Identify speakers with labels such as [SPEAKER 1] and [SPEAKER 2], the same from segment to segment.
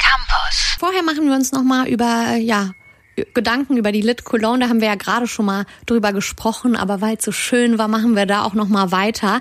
[SPEAKER 1] Campus.
[SPEAKER 2] Vorher machen wir uns nochmal über, Gedanken über die Lit Cologne, da haben wir ja gerade schon mal drüber gesprochen, aber weil es so schön war, machen wir da auch nochmal weiter.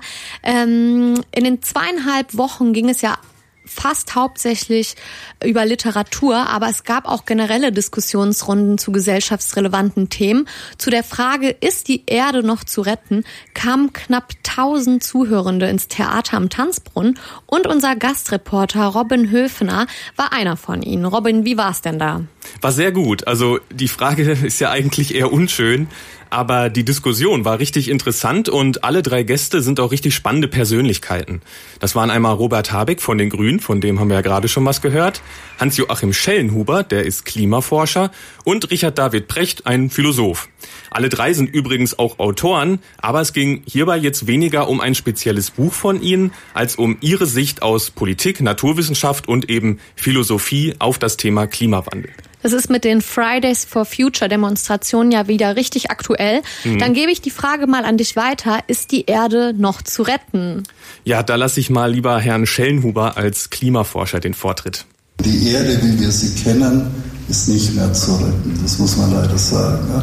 [SPEAKER 2] In den 2,5 Wochen ging es ja fast hauptsächlich über Literatur, aber es gab auch generelle Diskussionsrunden zu gesellschaftsrelevanten Themen. Zu der Frage, ist die Erde noch zu retten, kamen knapp 1000 Zuhörende ins Theater am Tanzbrunnen und unser Gastreporter Robin Höfner war einer von ihnen. Robin, wie war's denn da?
[SPEAKER 3] War sehr gut. Also die Frage ist ja eigentlich eher unschön, aber die Diskussion war richtig interessant und alle 3 Gäste sind auch richtig spannende Persönlichkeiten. Das waren einmal Robert Habeck von den Grünen, von dem haben wir ja gerade schon was gehört, Hans-Joachim Schellenhuber, der ist Klimaforscher, und Richard David Precht, ein Philosoph. Alle 3 sind übrigens auch Autoren, aber es ging hierbei jetzt weniger um ein spezielles Buch von ihnen, als um ihre Sicht aus Politik, Naturwissenschaft und eben Philosophie auf das Thema Klimawandel.
[SPEAKER 2] Das ist mit den Fridays for Future Demonstrationen ja wieder richtig aktuell. Dann gebe ich die Frage mal an dich weiter. Ist die Erde noch zu retten?
[SPEAKER 3] Ja, da lasse ich mal lieber Herrn Schellenhuber als Klimaforscher den Vortritt.
[SPEAKER 4] Die Erde, wie wir sie kennen, ist nicht mehr zu retten. Das muss man leider sagen.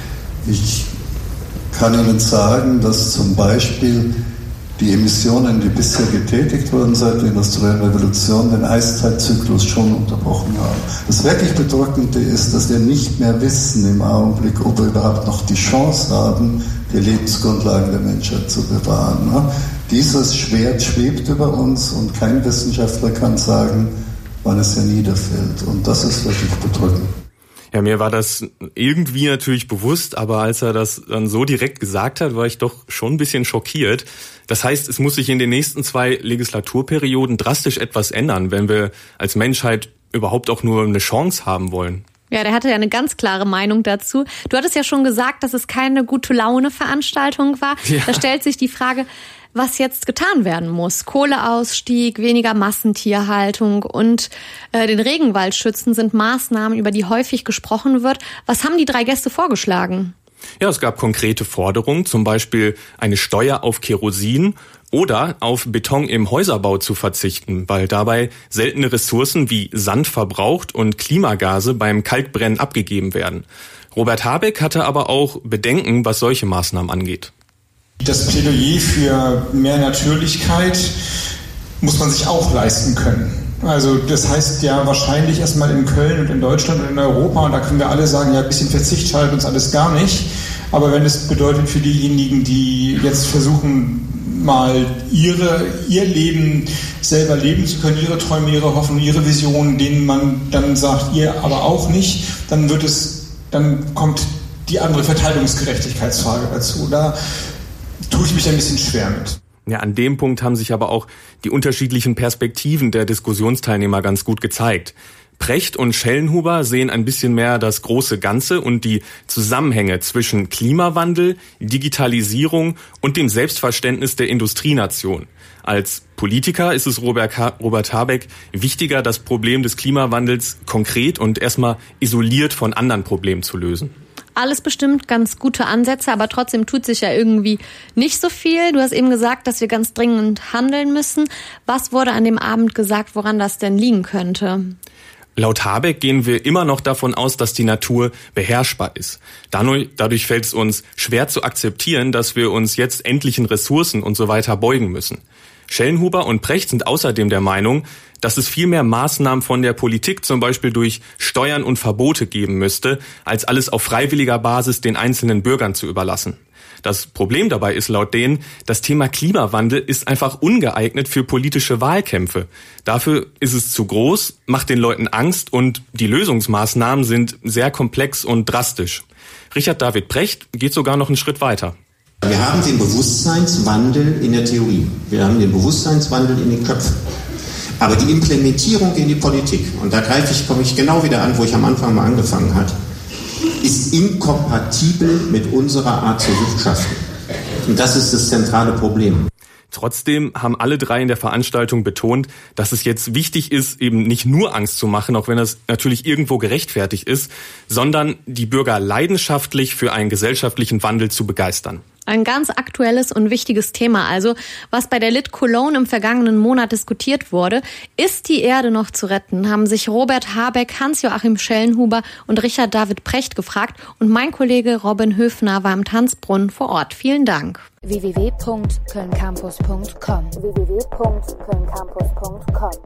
[SPEAKER 4] Ich kann Ihnen sagen, dass zum Beispiel die Emissionen, die bisher getätigt wurden seit der industriellen Revolution, den Eiszeitzyklus schon unterbrochen haben. Das wirklich Bedrückende ist, dass wir nicht mehr wissen im Augenblick, ob wir überhaupt noch die Chance haben, die Lebensgrundlagen der Menschheit zu bewahren. Dieses Schwert schwebt über uns und kein Wissenschaftler kann sagen, wann es herniederfällt. Und das ist wirklich bedrückend.
[SPEAKER 3] Ja, mir war das irgendwie natürlich bewusst, aber als er das dann so direkt gesagt hat, war ich doch schon ein bisschen schockiert. Das heißt, es muss sich in den nächsten 2 Legislaturperioden drastisch etwas ändern, wenn wir als Menschheit überhaupt auch nur eine Chance haben wollen.
[SPEAKER 2] Ja, der hatte ja eine ganz klare Meinung dazu. Du hattest ja schon gesagt, dass es keine Gute-Laune-Veranstaltung war. Ja. Da stellt sich die Frage, was jetzt getan werden muss. Kohleausstieg, weniger Massentierhaltung und den Regenwald schützen sind Maßnahmen, über die häufig gesprochen wird. Was haben die 3 Gäste vorgeschlagen?
[SPEAKER 3] Ja, es gab konkrete Forderungen, zum Beispiel eine Steuer auf Kerosin oder auf Beton im Häuserbau zu verzichten, weil dabei seltene Ressourcen wie Sand verbraucht und Klimagase beim Kalkbrennen abgegeben werden. Robert Habeck hatte aber auch Bedenken, was solche Maßnahmen angeht.
[SPEAKER 5] Das Plädoyer für mehr Natürlichkeit muss man sich auch leisten können. Also das heißt ja wahrscheinlich erstmal in Köln und in Deutschland und in Europa, und da können wir alle sagen, ja, ein bisschen Verzicht schadet uns alles gar nicht. Aber wenn es bedeutet für diejenigen, die jetzt versuchen, mal ihr Leben selber leben zu können, ihre Träume, ihre Hoffnungen, ihre Visionen, denen man dann sagt, ihr aber auch nicht, dann kommt die andere Verteilungsgerechtigkeitsfrage dazu. Da tue ich mich ein bisschen schwer mit.
[SPEAKER 3] Ja, an dem Punkt haben sich aber auch die unterschiedlichen Perspektiven der Diskussionsteilnehmer ganz gut gezeigt. Precht und Schellenhuber sehen ein bisschen mehr das große Ganze und die Zusammenhänge zwischen Klimawandel, Digitalisierung und dem Selbstverständnis der Industrienation. Als Politiker ist es Robert Habeck wichtiger, das Problem des Klimawandels konkret und erstmal isoliert von anderen Problemen zu lösen.
[SPEAKER 2] Alles bestimmt ganz gute Ansätze, aber trotzdem tut sich ja irgendwie nicht so viel. Du hast eben gesagt, dass wir ganz dringend handeln müssen. Was wurde an dem Abend gesagt, woran das denn liegen könnte?
[SPEAKER 3] Laut Habeck gehen wir immer noch davon aus, dass die Natur beherrschbar ist. Dadurch fällt es uns schwer zu akzeptieren, dass wir uns jetzt endlichen Ressourcen und so weiter beugen müssen. Schellenhuber und Precht sind außerdem der Meinung, dass es viel mehr Maßnahmen von der Politik, zum Beispiel durch Steuern und Verbote, geben müsste, als alles auf freiwilliger Basis den einzelnen Bürgern zu überlassen. Das Problem dabei ist laut denen, das Thema Klimawandel ist einfach ungeeignet für politische Wahlkämpfe. Dafür ist es zu groß, macht den Leuten Angst und die Lösungsmaßnahmen sind sehr komplex und drastisch. Richard David Precht geht sogar noch einen Schritt weiter.
[SPEAKER 6] Wir haben den Bewusstseinswandel in der Theorie. Wir haben den Bewusstseinswandel in den Köpfen. Aber die Implementierung in die Politik, und da komme ich genau wieder an, wo ich am Anfang mal angefangen habe, ist inkompatibel mit unserer Art zu wirtschaften. Und das ist das zentrale Problem.
[SPEAKER 3] Trotzdem haben alle 3 in der Veranstaltung betont, dass es jetzt wichtig ist, eben nicht nur Angst zu machen, auch wenn das natürlich irgendwo gerechtfertigt ist, sondern die Bürger leidenschaftlich für einen gesellschaftlichen Wandel zu begeistern.
[SPEAKER 2] Ein ganz aktuelles und wichtiges Thema also, was bei der Lit Cologne im vergangenen Monat diskutiert wurde. Ist die Erde noch zu retten? Haben sich Robert Habeck, Hans-Joachim Schellenhuber und Richard David Precht gefragt. Und mein Kollege Robin Höfner war im Tanzbrunnen vor Ort. Vielen Dank.
[SPEAKER 1] www.kölncampus.com